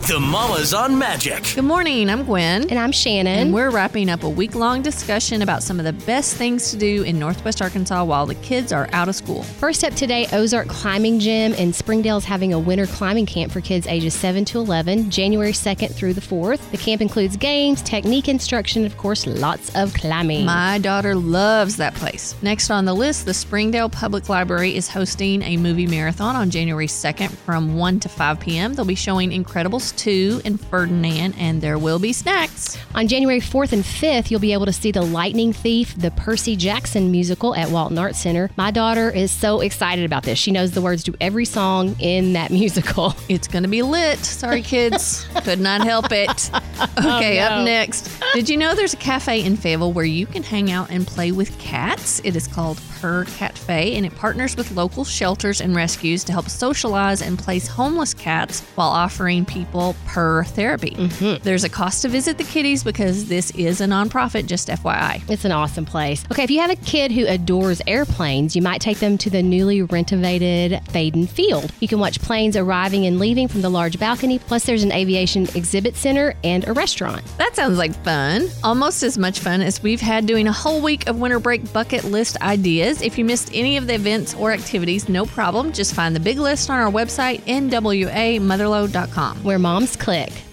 The Mamas on Magic. Good morning, I'm Gwen. And I'm Shannon. And we're wrapping up a week-long discussion about some of the best things to do in Northwest Arkansas while the kids are out of school. First up today, Ozark Climbing Gym in Springdale is having a winter climbing camp for kids ages 7 to 11, January 2nd through the 4th. The camp includes games, technique instruction, and of course, lots of climbing. My daughter loves that place. Next on the list, the Springdale Public Library is hosting a movie marathon on January 2nd from 1 to 5 p.m. They'll be showing Incredibles 2 and Ferdinand, and there will be snacks. On January 4th and 5th, you'll be able to see The Lightning Thief, the Percy Jackson musical at Walton Arts Center. My daughter is so excited about this. She knows the words to every song in that musical. It's going to be lit. Sorry, kids. Could not help it. Okay, Up next. Did you know there's a cafe in Fayetteville where you can hang out and play with cats? It is called Purr Cafe, and it partners with local shelters and rescues to help socialize and place homeless cats while offering people purr therapy. There's a cost to visit the kitties because this is a nonprofit, just FYI. It's an awesome place. Okay, if you have a kid who adores airplanes, you might take them to the newly renovated Faden Field. You can watch planes arriving and leaving from the large balcony, plus there's an aviation exhibit center and a restaurant. That sounds like fun. Almost as much fun as we've had doing a whole week of winter break bucket list ideas. If you missed any of the events or activities, no problem. Just find the big list on our website, nwamotherlode.com. Where moms click.